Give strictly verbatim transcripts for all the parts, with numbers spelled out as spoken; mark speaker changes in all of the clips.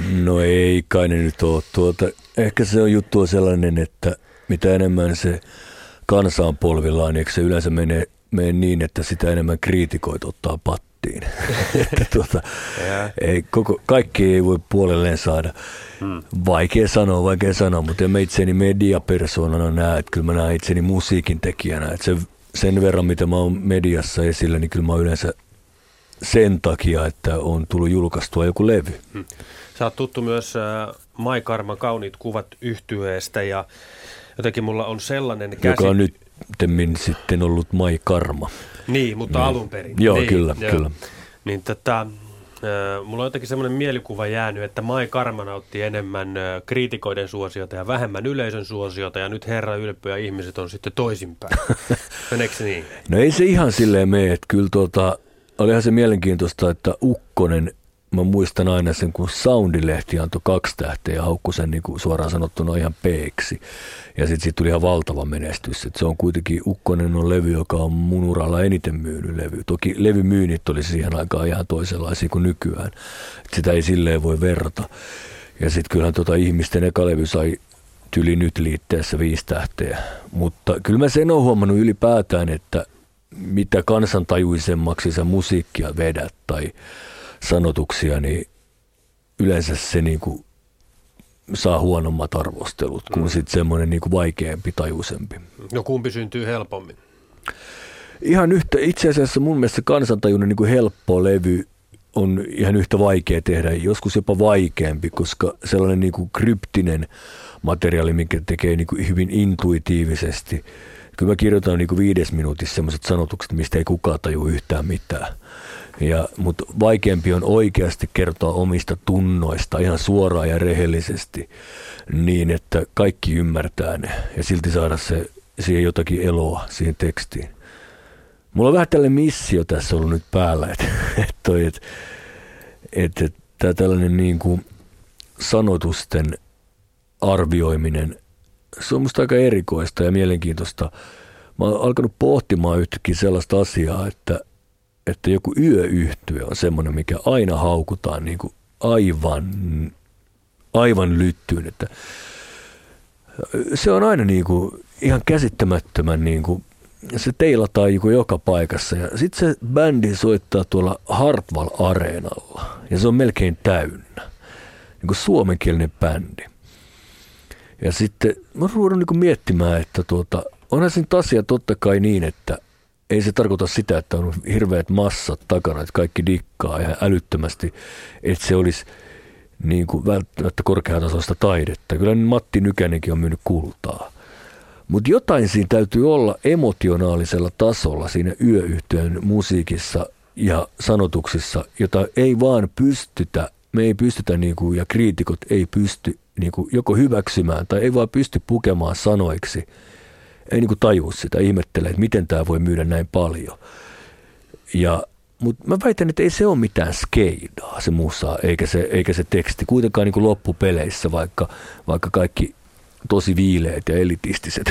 Speaker 1: No ei kai ne nyt ole. Tuota, ehkä se on juttu on sellainen, että mitä enemmän se kansa on polvillaan, niin se yleensä menee, menee niin, että sitä enemmän kriitikoit ottaa pattiin. että tuota, ei, koko, kaikki ei voi puolelleen saada. Hmm. Vaikea sanoa, vaikea sanoa, mutta en mä itseni mediapersoonana näe, että kyllä mä näen itseni musiikin tekijänä. Että se, sen verran, mitä mä oon mediassa esillä, niin kyllä mä oon yleensä sen takia, että on tullut julkaistua joku levy. Hmm.
Speaker 2: Sä oot tuttu myös äh, Mai Karman Kauniit kuvat -yhtyeestä ja jotenkin mulla on sellainen käsitys.
Speaker 1: Joka on nyt sitten ollut Mai Karma.
Speaker 2: Niin, mutta niin. Alun perin.
Speaker 1: Joo,
Speaker 2: niin,
Speaker 1: kyllä,
Speaker 2: joo.
Speaker 1: kyllä.
Speaker 2: Niin tätä, äh, mulla on jotenkin sellainen mielikuva jäänyt, että Mai Karma nautti enemmän äh, kriitikoiden suosiota ja vähemmän yleisön suosiota ja nyt herra ylppö ja ihmiset on sitten toisinpäin. Meneekö se niin?
Speaker 1: No ei se ihan silleen mene, että kyllä tuota, olihan se mielenkiintoista, että Ukkonen, mä muistan aina sen, kun Soundilehti antoi kaksi tähteä ja haukkui sen niin kuin suoraan sanottuna ihan peeksi. Ja sitten siitä tuli ihan valtava menestys. Et se on kuitenkin, Ukkonen on levy, joka on mun uralla eniten myynyt levy. Toki levymyynnit oli siihen aikaan ihan toisenlaisia kuin nykyään. Et sitä ei silleen voi verrata. Ja sitten kyllähän tota ihmisten eka levy sai tyli nyt liitteessä viisi tähteä. Mutta kyllä mä sen oon huomannut ylipäätään, että mitä kansantajuisemmaksi sä musiikkia vedät tai sanotuksia, niin yleensä se niin kuin saa huonommat arvostelut kuin mm. sitten semmoinen niin kuin vaikeampi, tajuisempi.
Speaker 2: No kumpi syntyy helpommin?
Speaker 1: Ihan yhtä, itse asiassa mun mielestä kansantajuinen niin kuin helppo levy on ihan yhtä vaikea tehdä, joskus jopa vaikeampi, koska sellainen niin kuin kryptinen materiaali, mikä tekee niin kuin hyvin intuitiivisesti. Kyllä mä kirjoitan niin kuin viides minuutissa sellaiset sanotukset, mistä ei kukaan tajua yhtään mitään. Ja, mutta vaikeampi on oikeasti kertoa omista tunnoista ihan suoraan ja rehellisesti niin, että kaikki ymmärtää ne ja silti saada se, siihen jotakin eloa siihen tekstiin. Mulla on vähän tällainen missio tässä ollut nyt päällä, että et toi, et, et, et, tää tällainen niin kuin sanotusten arvioiminen, se on musta aika erikoista ja mielenkiintoista. Mä oon alkanut pohtimaan yhtäkkiä sellaista asiaa, että että joku yöyhtye on semmoinen, mikä aina haukutaan niin kuin aivan, aivan lyttyyn. Että se on aina niin kuin ihan käsittämättömän, niin kuin, se teilataan niin kuin joka paikassa. Ja sitten se bändi soittaa tuolla Hartwall-areenalla ja se on melkein täynnä. Niin kuin suomenkielinen bändi. Ja sitten mä ruudun niin kuin miettimään, että tuota, onhan se nyt asia totta kai niin, että ei se tarkoita sitä, että on hirveät massat takana, että kaikki dikkaa ihan älyttömästi, että se olisi niin kuin välttämättä korkeatasoista taidetta. Kyllä Matti Nykänenkin on myynyt kultaa. Mutta jotain siinä täytyy olla emotionaalisella tasolla siinä yöyhtyön musiikissa ja sanotuksissa, jota ei vaan pystytä, me ei pystytä niin kuin, ja kriitikot ei pysty niin kuin, joko hyväksymään tai ei vaan pysty pukemaan sanoiksi. Ei niin kuin tajua sitä, ihmettelee, että miten tämä voi myydä näin paljon. Ja, mutta mä väitän, että ei se ole mitään skeidaa se musa, eikä se, eikä se teksti. Kuitenkaan niin kuin loppupeleissä, vaikka, vaikka kaikki tosi viileät ja elitistiset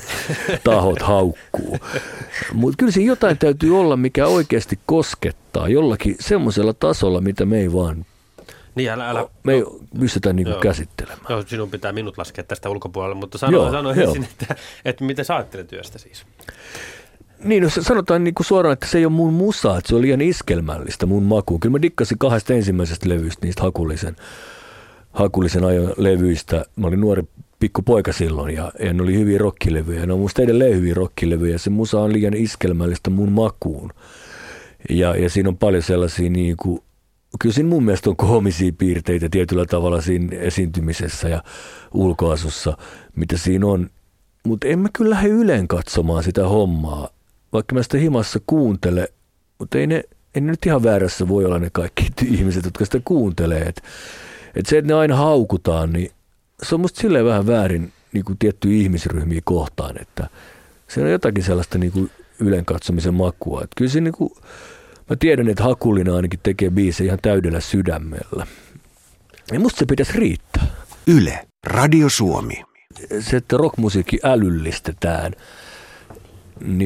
Speaker 1: tahot haukkuu. Mutta kyllä siinä jotain täytyy olla, mikä oikeasti koskettaa jollakin semmoisella tasolla, mitä me ei vaan
Speaker 2: Niin, älä, älä,
Speaker 1: me ei pystytä niinku
Speaker 2: joo,
Speaker 1: käsittelemään.
Speaker 2: Joo, sinun pitää minut laskea tästä ulkopuolelle, mutta sano,
Speaker 1: joo,
Speaker 2: sano ensin, että, että mitä sä ajattelet työstä siis?
Speaker 1: Niin, no sanotaan niinku suoraan, että se ei ole mun musa, että se on liian iskelmällistä mun makuun. Kyllä mä dikkasin kahdesta ensimmäisestä levyistä, niistä hakullisen, hakullisen ajon levyistä. Mä olin nuori pikkupoika silloin ja, ja ne oli hyviä rockilevyjä. Ne on musta edelleen hyviä rockilevyjä. Se musa on liian iskelmällistä mun makuun. Ja, ja siinä on paljon sellaisia niinku, kyllä siinä mun mielestä on koomisia piirteitä tietyllä tavalla siinä esiintymisessä ja ulkoasussa, mitä siinä on. Mutta en mä kyllä lähde yleen katsomaan sitä hommaa, vaikka mä sitä himassa kuuntele. Mutta ei ne, ei ne nyt ihan väärässä voi olla ne kaikki ihmiset, jotka sitä kuuntelee. Et, et se, että ne aina haukutaan, niin se on musta silleen vähän väärin niin kuin tiettyjä ihmisryhmiä kohtaan, että se on jotakin sellaista niin kuin ylen katsomisen makua. Et kyllä se niin kuin, mä tiedän, että Hakulina ainakin tekee biisejä ihan täydellä sydämellä. Ja musta se pitäisi riittää.
Speaker 3: Yle, Radio Suomi.
Speaker 1: Se, että rockmusiikki älyllistetään, niin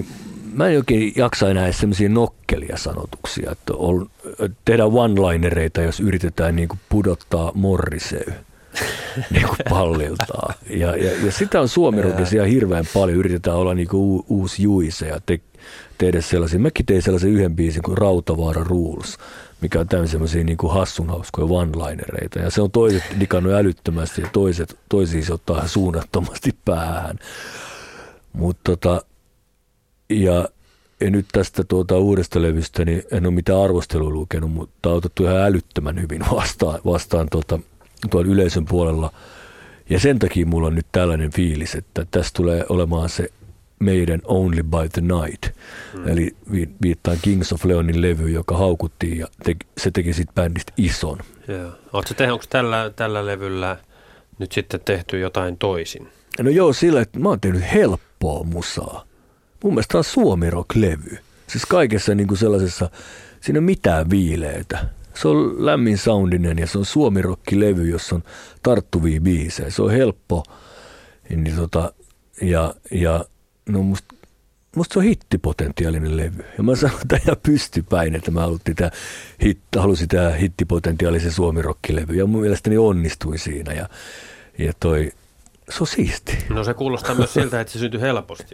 Speaker 1: mä en oikein jaksa enää semmoisia nokkelia sanotuksia, että on, tehdään one-linereita, jos yritetään niin kuin pudottaa Morrissey niin kuin palliltaan. Ja, ja, ja sitä on suomirokissa ihan hirveän paljon. Yritetään olla niin kuin u, uusi Juise ja te, tehdä sellaisia. Mäkin tein sellaisen yhden biisin kuin Rautavaara Rules, mikä on tämmöisiä semmoisia niin kuin hassunhauskoja one-linereita. Ja se on toiset digannut älyttömästi ja toiset, toisiin se ottaa suunnattomasti päähän. Mutta tota, ja, ja nyt tästä tuota uudesta levystä, niin en ole mitään arvostelua lukenut, mutta on otettu ihan älyttömän hyvin vastaan, vastaan tuota, tuolla yleisön puolella. Ja sen takia mulla on nyt tällainen fiilis, että tässä tulee olemaan se meidän Only by the Night. Mm. Eli viittaan Kings of Leonin levy, joka haukuttiin ja te, se teki sitten bändistä ison.
Speaker 2: Joo. Oletko tehnyt, onko tällä, tällä levyllä nyt sitten tehty jotain toisin?
Speaker 1: No joo, sillä, että mä oon tehnyt helppoa musaa. Mun mielestä tämä on suomi-rock-levy. Siis kaikessa niin kuin sellaisessa, siinä ei ole mitään viileitä. Se on lämmin soundinen ja se on suomi-rock-levy, jossa on tarttuvia biisejä. Se on helppo. Niin tota, ja, ja no musta, musta se on hittipotentiaalinen levy. Ja mä sanon tämän ihan pystypäin, että mä halusin tämä hit, halusin tämä hittipotentiaalisen suomi-rock-levy. Ja mun mielestäni onnistuin siinä. Ja, ja toi, se on siisti.
Speaker 2: No se kuulostaa myös siltä, että se syntyi helposti.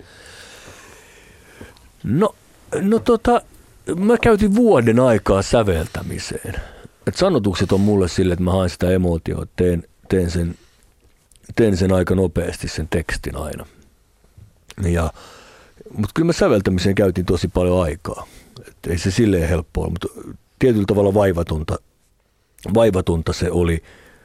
Speaker 1: No, no tota, mä käytin vuoden aikaa säveltämiseen. Et sanotukset on mulle sille, että mä haen sitä emootioa, teen, teen, sen, teen sen aika nopeasti sen tekstin aina. Ja, mutta kyllä mä säveltämiseen käytin tosi paljon aikaa. Et ei se silleen helppoa, mutta tietyllä tavalla vaivatonta, vaivatonta se oli.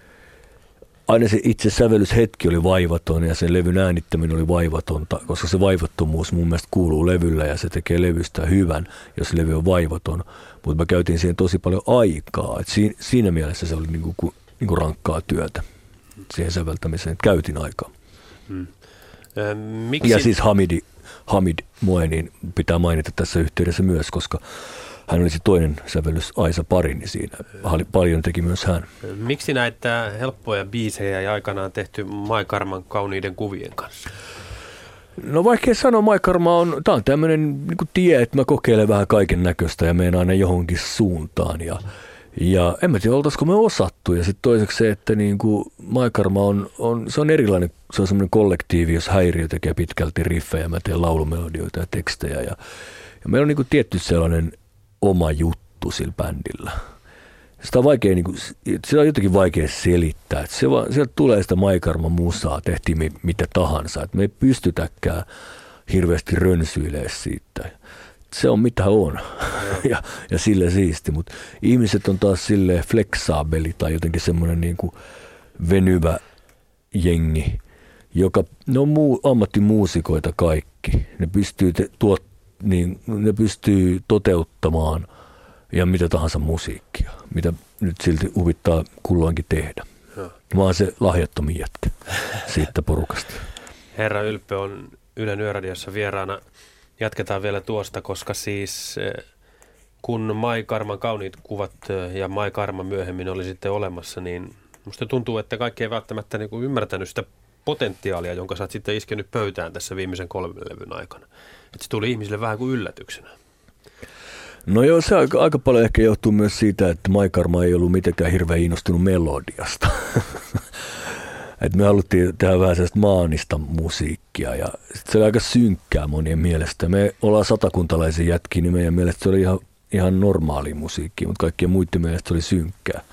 Speaker 1: Aina se itse sävellyshetki oli vaivaton ja sen levyn äänittäminen oli vaivatonta, koska se vaivattomuus mun mielestä kuuluu levyllä ja se tekee levystä hyvän, jos levy on vaivaton. Mutta mä käytin siihen tosi paljon aikaa. Et siinä, siinä mielessä se oli niinku, niinku rankkaa työtä siihen säveltämiseen. Käytin aikaa.
Speaker 2: Hmm. Äh, miksi?
Speaker 1: Ja siis Hamidi, Hamid Moenin pitää mainita tässä yhteydessä myös, koska hän olisi toinen sävellys Aisa Parini siinä. Paljon teki myös hän.
Speaker 2: Miksi näitä helppoja biisejä ei aikanaan tehty Mai Karman Kauniiden kuvien kanssa?
Speaker 1: No vaikea sanoa, Mai Karma on, tää on tämmöinen niin kuin tie, että mä kokeilen vähän kaiken näköistä ja menen aina johonkin suuntaan. Ja, ja en mä tiedä, oltaisiko me osattu. Ja sitten toiseksi se, että niin kuin Mai Karma on, on, se on erilainen, se on semmoinen kollektiivi, jos Häiriö tekee pitkälti riffejä, mä teen laulumelodioita ja tekstejä. Ja, ja meillä on niin kuin tietty sellainen oma juttu sillä bändillä. Sitä on, vaikea, niin kuin, sitä on jotenkin vaikea selittää. Että se vaan, sieltä tulee sitä Mai Karman musaa, tehtiin me mitä tahansa. Että me ei pystytäkään hirveästi rönsyilemään siitä. Se on mitä on ja, ja sille siisti. Mutta ihmiset on taas silleen fleksaabeli tai jotenkin semmoinen niin kuin venyvä jengi, joka, ne on muu, ammattimuusikoita kaikki. Ne pystyy te, tuot, niin ne pystyy toteuttamaan ja mitä tahansa musiikkia, mitä nyt silti huvittaa kulloinkin tehdä. No. Mä oon se lahjattomin jätkä siitä porukasta.
Speaker 2: Herra Ylppö on Ylen Yöradiossa vieraana. Jatketaan vielä tuosta, koska siis kun Mai Karman Kauniit kuvat ja Mai Karma myöhemmin oli sitten olemassa, niin musta tuntuu, että kaikki ei välttämättä niin kuin ymmärtänyt sitä potentiaalia, jonka sä oot sitten iskenyt pöytään tässä viimeisen kolmen levyn aikana. Että se tuli ihmisille vähän kuin yllätyksenä.
Speaker 1: No joo, se aika, aika paljon ehkä johtuu myös siitä, että Mai Karma ei ollut mitenkään hirveän innostunut melodiasta. Et me haluttiin tehdä vähän sellaista maanista musiikkia ja se oli aika synkkää monien mielestä. Me ollaan satakuntalaisia jätkiä, niin meidän mielestä se oli ihan, ihan normaali musiikki, mutta kaikkien muiden mielestä se oli synkkää.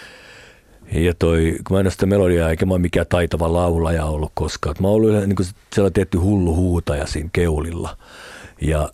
Speaker 1: Ja toi, kun mä en ole sitä melodiaa, eikä mä ole mikään taitava laulaja ollut koskaan. Mä oon ollut niin kuin sellainen tietty hullu huutaja siinä keulilla. Ja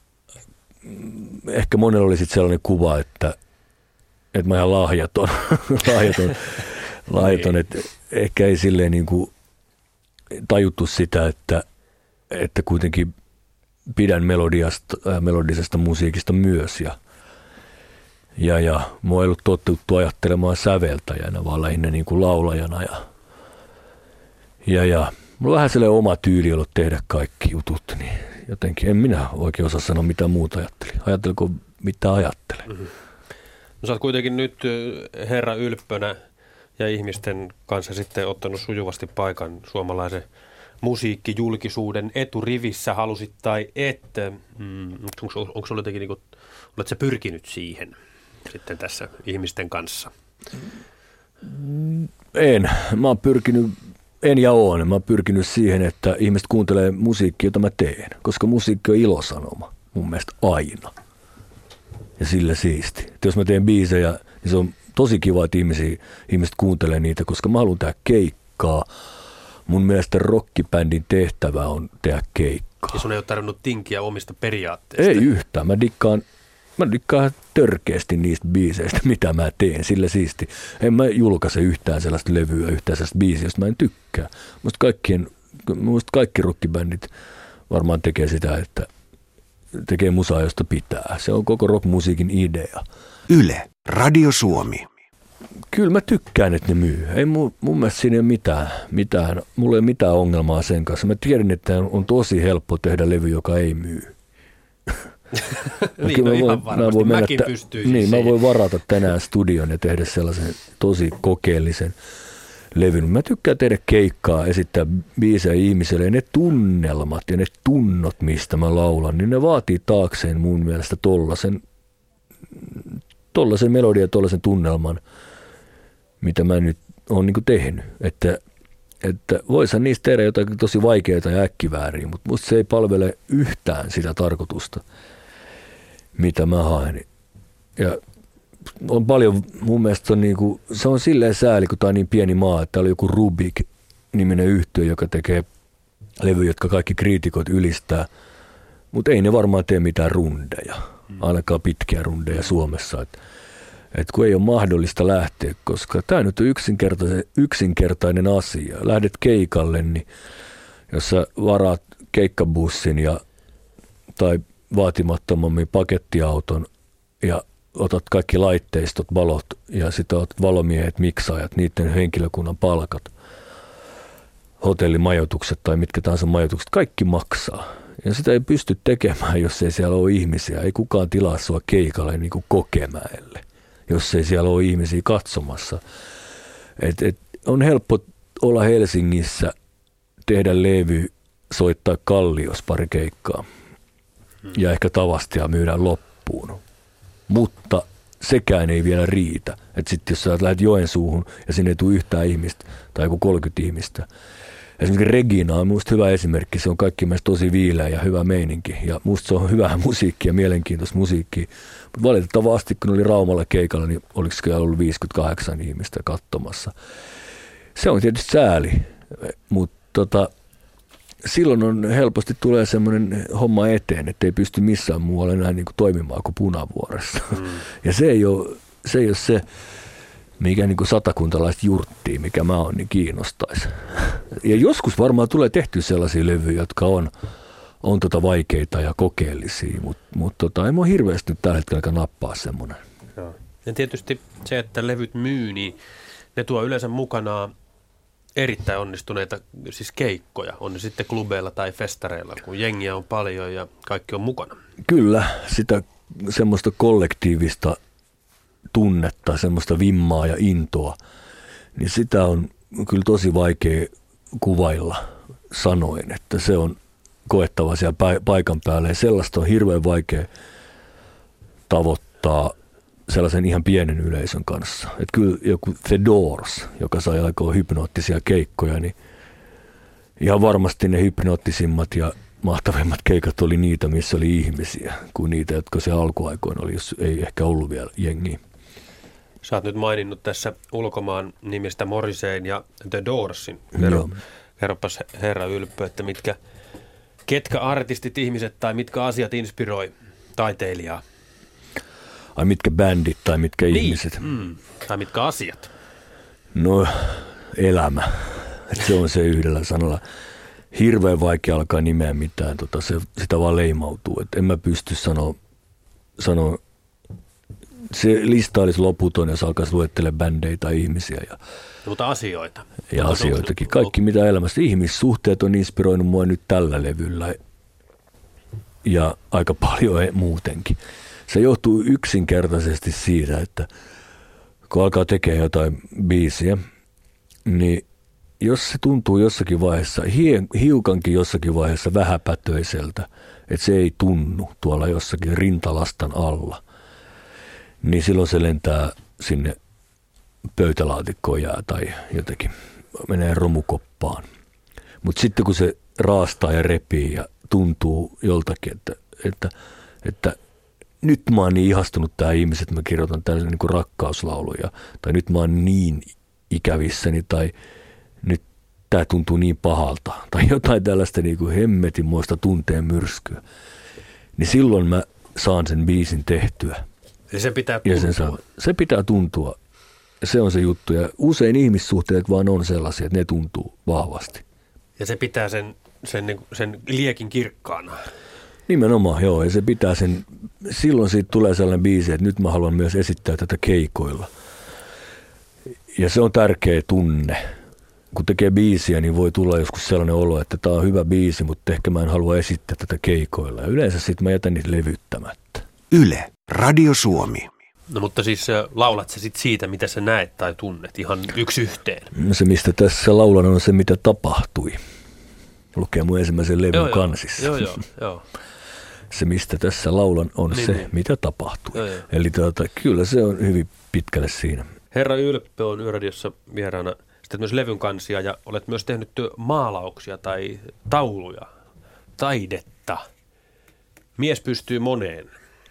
Speaker 1: ehkä monella oli sitten sellainen kuva, että, että mä ihan lahjaton. lahjaton, lahjaton että ehkä ei silleen niin kuin tajuttu sitä, että, että kuitenkin pidän melodiasta, äh, melodisesta musiikista myös. Ja, ja, ja mua ei ollut totuttu ajattelemaan säveltäjänä, vaan lähinnä niin kuin laulajana. Ja, ja, ja mulla on vähän sellainen oma tyyli ollut tehdä kaikki jutut, niin jotenkin en minä oikein osaa sanoa mitä muuta ajattelin. Ajatteliko mitä ajattelen?
Speaker 2: Mm-hmm. No sä oot kuitenkin nyt herra Ylppönä ja ihmisten kanssa sitten ottanut sujuvasti paikan suomalaisen musiikkijulkisuuden eturivissä, halusit tai et. Mm, onko, onko sulla jotenkin, niin kuin, oletko sä pyrkinyt siihen sitten tässä ihmisten kanssa?
Speaker 1: En. Mä oon pyrkinyt, en ja oon. Mä oon pyrkinyt siihen, että ihmiset kuuntelee musiikkia, jota mä teen, koska musiikki on ilosanoma mun mielestä aina. Ja sillä siisti. Että jos mä teen biisejä, niin se on tosi kiva, että ihmisiä, ihmiset kuuntelee niitä, koska mä haluan tehdä keikkaa. Mun mielestä rockibändin tehtävä on tehdä keikkaa.
Speaker 2: Ja sun ei ole tarvinnut tinkiä omista periaatteista?
Speaker 1: Ei yhtään. Mä dikkaan, mä dikkaan törkeästi niistä biiseistä, mitä mä teen. Sillä siisti. En mä julkaise yhtään sellaista levyä, yhtään sellaista biisiä, josta mä en tykkää. Musta, kaikkien, musta kaikki rockibändit varmaan tekee sitä, että tekee musaa, josta pitää. Se on koko rockmusiikin idea.
Speaker 3: Yle, Radio Suomi.
Speaker 1: Kyllä mä tykkään, että ne myy. Ei mun, mun mielestä siinä ei ole mitään, mitään. Mulla ei ole mitään ongelmaa sen kanssa. Mä tiedän, että on tosi helppo tehdä levy, joka ei myy.
Speaker 2: Niin, no ihan varmasti. Mäkin tä- pystyisin
Speaker 1: Niin,
Speaker 2: siihen.
Speaker 1: mä voin varata tänään studion ja tehdä sellaisen tosi kokeellisen levyn. Mä tykkään tehdä keikkaa, esittää biisejä ihmiselle. Ja ne tunnelmat ja ne tunnot, mistä mä laulan, niin ne vaatii taakseen mun mielestä tollasen, tollasen melodian ja tollasen tunnelman, mitä mä nyt oon niin kuin tehnyt. Että, että voisin niistä tehdä jotain tosi vaikeaa ja äkkivääriä, mutta musta se ei palvele yhtään sitä tarkoitusta, mitä mä haen. Ja on paljon, mun mielestä on niin kuin, se on silleen sääli, kun tää on niin pieni maa, että täällä on joku Rubik-niminen yhtiö, joka tekee levyjä, jotka kaikki kriitikot ylistää, mutta ei ne varmaan tee mitään rundeja, ainakaan pitkiä rundeja Suomessa. Että et kun ei ole mahdollista lähteä, koska tämä nyt on yksinkertainen, yksinkertainen asia. Lähdet keikalle, niin jos sä varaat keikkabussin ja, tai vaatimattomammin pakettiauton ja otat kaikki laitteistot, valot ja sitten otat valomiehet, miksaajat, niiden henkilökunnan palkat, hotellimajoitukset tai mitkä tahansa majoitukset, kaikki maksaa. Ja sitä ei pysty tekemään, jos ei siellä ole ihmisiä. Ei kukaan tilaa sua keikalle niin kuin Kokemäelle, jos ei siellä ole ihmisiä katsomassa. Et, et on helppo olla Helsingissä, tehdä levy, soittaa Kallios pari keikkaa ja ehkä Tavastia myydään loppuun. Mutta sekään ei vielä riitä. Että sitten jos sä lähdet Joensuuhun ja sinne ei tule yhtään ihmistä tai joku kolmekymmentä ihmistä. Esimerkiksi Regina on musta hyvä esimerkki. Se on kaikki mielestä tosi viileä ja hyvä meininki. Ja musta se on hyvää musiikkia, mielenkiintoista musiikkia. Mutta valitettavasti, kun oli Raumalla keikalla, niin oliko kyllä ollut viisikymmentäkahdeksan ihmistä katsomassa. Se on tietysti sääli, mutta tota, silloin on helposti tulee semmoinen homma eteen, että ei pysty missään muualla enää niin kuin toimimaan kuin Punavuoressa. Mm. Ja se ei ole se, ei ole se mikä niin kuin satakuntalaista jurttia, mikä mä oon, niin kiinnostaisi. Ja joskus varmaan tulee tehty sellaisia levyjä, jotka on, on tota vaikeita ja kokeellisia, mutta mut tota, ei mua hirveästi nyt tällä hetkellä nappaa semmoinen.
Speaker 2: Joo. Ja tietysti se, että levyt myy, niin ne tuo yleensä mukanaan erittäin onnistuneita siis keikkoja, on ne sitten klubeilla tai festareilla, kun jengiä on paljon ja kaikki on mukana.
Speaker 1: Kyllä, sitä semmoista kollektiivista tunnetta, semmoista vimmaa ja intoa, niin sitä on kyllä tosi vaikea kuvailla sanoen, että se on koettava siellä paikan päällä ja sellaista on hirveän vaikea tavoittaa sellaisen ihan pienen yleisön kanssa. Että kyllä joku The Doors, joka sai aikaa hypnoottisia keikkoja, niin ihan varmasti ne hypnoottisimmat ja mahtavimmat keikat oli niitä, missä oli ihmisiä, kuin niitä, jotka se alkuaikoina oli, jos ei ehkä ollut vielä jengiä.
Speaker 2: Sä oot nyt maininnut tässä ulkomaan nimistä Morriseyn ja The Doorsin. Kerro, kerropas herra Ylppö, että mitkä, ketkä artistit, ihmiset tai mitkä asiat inspiroi taiteilijaa?
Speaker 1: Ai mitkä bändit tai mitkä
Speaker 2: niin.
Speaker 1: ihmiset?
Speaker 2: Mm. Tai mitkä asiat?
Speaker 1: No elämä. Se on se yhdellä sanalla. Hirveän vaikea alkaa nimeä mitään. Tota, se, sitä vaan leimautuu. Et en mä pysty sanoa, sanoa. Se lista olisi loputon, jos alkaisi luettelemaan bändejä tai ihmisiä. Ja,
Speaker 2: mutta asioita.
Speaker 1: Ja asioitakin. Kaikki mitä elämässä. Ihmissuhteet on inspiroinut mua nyt tällä levyllä. Ja aika paljon muutenkin. Se johtuu yksinkertaisesti siitä, että kun alkaa tekemään jotain biisiä, niin jos se tuntuu jossakin vaiheessa, hie, hiukankin jossakin vaiheessa vähäpätöiseltä, että se ei tunnu tuolla jossakin rintalastan alla, niin silloin se lentää sinne pöytälaatikkoon jää tai jotenkin menee romukoppaan. Mutta sitten kun se raastaa ja repii ja tuntuu joltakin, että, että, että nyt mä oon niin ihastunut tähän ihmiseen, että mä kirjoitan tällaisen niin kuin rakkauslauluja, tai nyt mä oon niin ikävissäni, tai nyt tää tuntuu niin pahalta, tai jotain tällaista niin kuin hemmetinmoista tunteen myrskyä, niin silloin mä saan sen biisin tehtyä.
Speaker 2: Ja se pitää tuntua.
Speaker 1: Sen saa, se pitää tuntua. Ja se on se juttu. Ja usein ihmissuhteet vaan on sellaisia, että ne tuntuu vahvasti.
Speaker 2: Ja se pitää sen, sen, sen liekin kirkkaana.
Speaker 1: Nimenomaan, joo. Ja se pitää sen, silloin siitä tulee sellainen biisi, että nyt mä haluan myös esittää tätä keikoilla. Ja se on tärkeä tunne. Kun tekee biisiä, niin voi tulla joskus sellainen olo, että tämä on hyvä biisi, mutta ehkä mä en halua esittää tätä keikoilla. Ja yleensä sitten mä jätän niitä levyttämättä.
Speaker 3: Yle, Radio Suomi.
Speaker 2: No mutta siis laulat sä sit siitä, mitä sä näet tai tunnet ihan yksi yhteen?
Speaker 1: No se, mistä tässä laulan, on se, mitä tapahtui. Lukee mun ensimmäisen levyn
Speaker 2: joo,
Speaker 1: kansissa.
Speaker 2: Joo, joo, joo.
Speaker 1: Se, mistä tässä laulan, on niin, se, niin. mitä tapahtui. Joo, joo. Eli tuota, kyllä se on hyvin pitkälle siinä.
Speaker 2: Herra Ylppö on Yöradiossa vieraana. Sitten myös levyn kansia ja olet myös tehnyt maalauksia tai tauluja, taidetta. Mies pystyy moneen.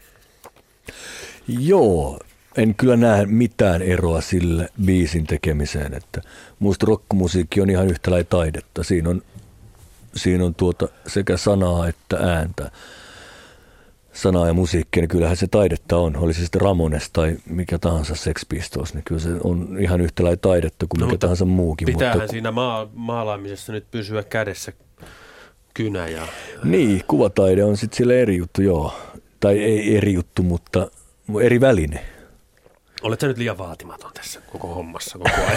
Speaker 1: Joo, en kyllä näe mitään eroa sille biisin tekemiseen, että musta rockmusiikki on ihan yhtä lailla taidetta. Siinä on, siinä on tuota sekä sanaa että ääntä. Sanaa ja musiikkia, niin kyllähän se taidetta on. Oli se sitten Ramones tai mikä tahansa Sex Pistols, niin kyllä se on ihan yhtä lailla taidetta kuin no, mikä tahansa muukin.
Speaker 2: Pitäähän
Speaker 1: mutta
Speaker 2: siinä maa, maalaamisessa nyt pysyä kädessä kynä. Ja...
Speaker 1: Niin, kuvataide on sitten sille eri juttu, joo. Tai ei eri juttu, mutta eri väline.
Speaker 2: Olet sä nyt liian vaatimaton tässä koko hommassa koko ajan?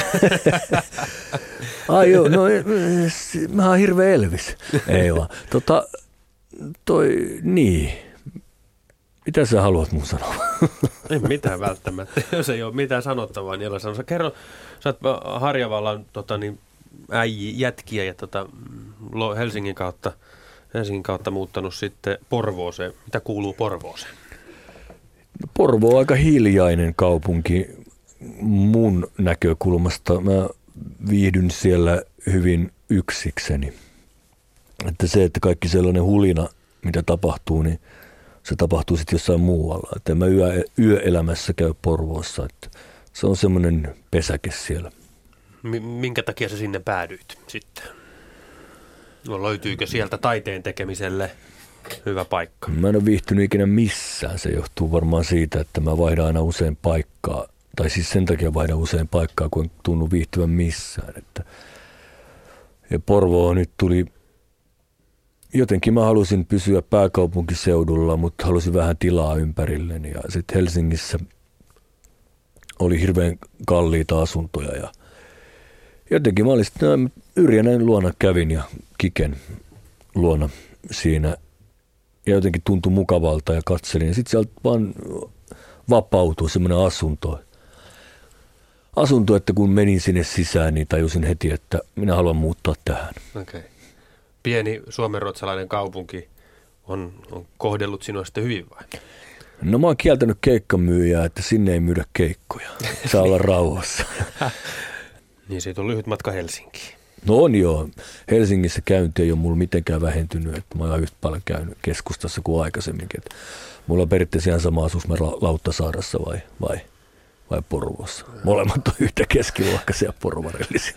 Speaker 1: Ai joo, no mä oon hirveä Elvis. Ei vaan. Tota, toi, niin. Mitä sä haluat mun sanoa?
Speaker 2: Ei mitään välttämättä. Jos ei ole mitään sanottavaa, niin älä sano. Sä kerro, sä oot Harjavallan tota, niin, äijä, jätkiä ja tota, Helsingin kautta, Helsingin kautta muuttanut sitten Porvooseen. Mitä kuuluu Porvooseen?
Speaker 1: Porvoo on aika hiljainen kaupunki mun näkökulmasta. Mä viihdyn siellä hyvin yksikseni. Että se, että kaikki sellainen hulina, mitä tapahtuu, niin se tapahtuu sitten jossain muualla. Että mä yö, yöelämässä käy Porvoossa. Että se on semmoinen pesäke siellä.
Speaker 2: Minkä takia sä sinne päädyit sitten? No, löytyykö sieltä taiteen tekemiselle hyvä paikka?
Speaker 1: Mä en ole viihtynyt ikinä missään. Se johtuu varmaan siitä, että mä vaihdan aina usein paikkaa. Tai siis sen takia vaihdan usein paikkaa, kun en tunnu viihtyvän missään. Että ja Porvoo nyt tuli... Jotenkin mä halusin pysyä pääkaupunkiseudulla, mutta halusin vähän tilaa ympärilleni. Ja sitten Helsingissä oli hirveän kalliita asuntoja. Ja jotenkin mä olin sitten Yrjänän luona kävin ja Kiken luona siinä. Ja jotenkin tuntui mukavalta ja katselin. Ja sitten sieltä vaan vapautui semmoinen asunto. Asunto, että kun menin sinne sisään, niin tajusin heti, että minä haluan muuttaa tähän.
Speaker 2: Okei. Okay. Pieni suomenruotsalainen kaupunki on, on kohdellut sinua sitten hyvin vai?
Speaker 1: No mä oon kieltänyt keikkamyyjää, että sinne ei myydä keikkoja. Saa olla rauhassa.
Speaker 2: Niin siitä on lyhyt matka Helsinkiin.
Speaker 1: No on joo. Helsingissä käynti ei ole mulla mitenkään vähentynyt. Että mä oon yhtä paljon käynyt keskustassa kuin aikaisemminkin. Että mulla on periaatteessa ihan sama asuus mä Lauttasaarassa vai, vai, vai Porvoossa. Molemmat on yhtä keskiluokkaisia porvarillisia.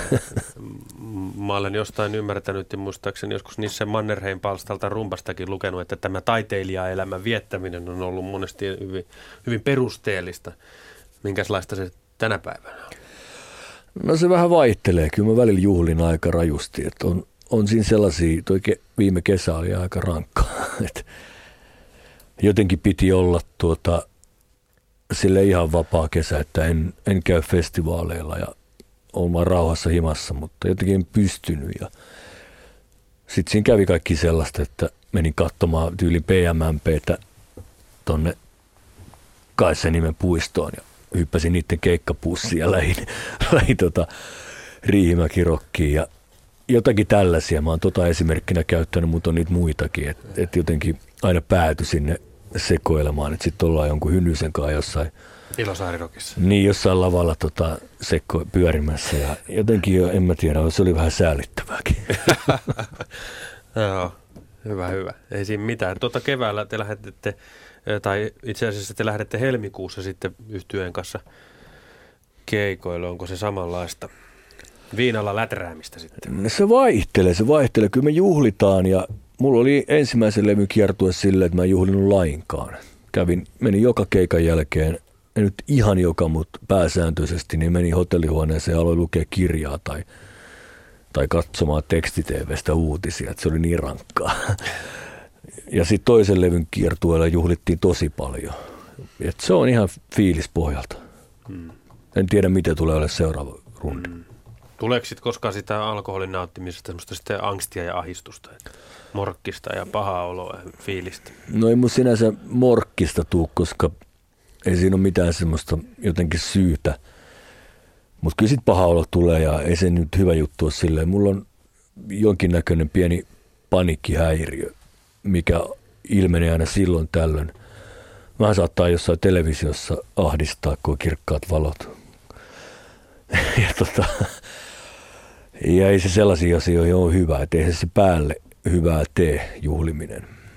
Speaker 2: Mä olen jostain ymmärtänyt ja muistaakseni joskus niissä Mannerheim-palstalta rumpastakin lukenut, että tämä taiteilijaelämän viettäminen on ollut monesti hyvin, hyvin perusteellista. Minkälaista se tänä päivänä on?
Speaker 1: No se vähän vaihtelee. Kyllä mä välillä juhlin aika rajusti. Että on, on siinä sellaisia, toi ke, viime kesä oli aika rankkaa. Että jotenkin piti olla tuota, sille ihan vapaa kesä, että en, en käy festivaaleilla ja olen vaan rauhassa himassa, mutta jotenkin en pystynyt. Ja sitten siinä kävi kaikki sellaista, että menin katsomaan tyyli P M M P:tä tonne Kaisenimen puistoon ja hyppäsin niiden keikkapussiin ja lähin, lähin tota, Riihimäki-rockiin ja jotakin tällaisia. Mä oon tota esimerkkinä käyttänyt, mutta on niitä muitakin. Että et jotenkin aina pääty sinne sekoilemaan, että sitten ollaan jonkun Hynnysen kanssa jossain.
Speaker 2: Ilosaarirokissa.
Speaker 1: Niin, jossain lavalla tota, sekko pyörimässä ja jotenkin jo, en mä tiedä, se oli vähän säälittävääkin.
Speaker 2: Joo, hyvä, hyvä. Ei siinä mitään. Tuota keväällä te lähdette, tai itse asiassa te lähdette helmikuussa sitten yhtyeen kanssa keikoille. Onko se samanlaista viinalla läträämistä sitten?
Speaker 1: Se vaihtelee, se vaihtelee. Kyllä me juhlitaan ja mulla oli ensimmäisen levyn kiertue silleen, että mä en juhlinut lainkaan. Kävin, menin joka keikan jälkeen, en nyt ihan joka, mutta pääsääntöisesti, niin menin hotellihuoneeseen ja aloin lukea kirjaa tai, tai katsomaan tekstiteevestä uutisia, että se oli niin rankkaa. Ja sitten toisen levyn kiertueella juhlittiin tosi paljon. Et se on ihan fiilispohjalta. Hmm. En tiedä, miten tulee olemaan seuraava rundi. Hmm.
Speaker 2: Tuleeko sitten koskaan sitä alkoholin nauttimisesta semmoista sitten angstia ja ahdistusta, morkkista ja pahaa oloa ja fiilistä?
Speaker 1: No ei mun sinänsä morkkista tuu, koska ei siinä ole mitään semmoista jotenkin syytä. Mutta kyllä sitten paha olo tulee ja ei se nyt hyvä juttu ole silleen. Mulla on jonkinnäköinen pieni paniikkihäiriö, mikä ilmenee aina silloin tällöin. Vähän saattaa jossain televisiossa ahdistaa, kun on kirkkaat valot. ja, tota, ja ei se sellaisia asioita ole hyvä, että ei se, se päälle hyvää tee juhliminen.